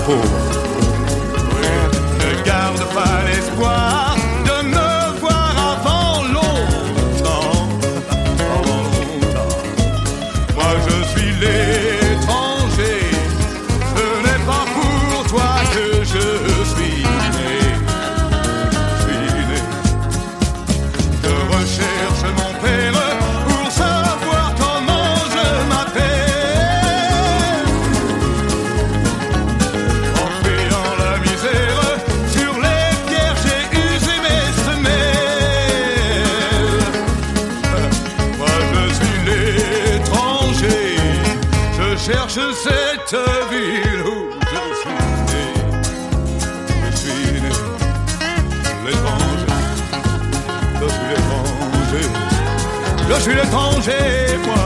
pauvre. Oui, ne garde pas l'espoir de me voir avant longtemps. Avant longtemps. Moi je suis l'étranger. Ce n'est pas pour toi que je suis né. Je recherche mon père pour savoir comment je m'appelle. En fuyant la misère, sur les pierres j'ai usé mes semelles. Moi je suis l'étranger, je cherche cette ville où je suis né. Je suis né, l'étranger. Je suis l'étranger, moi.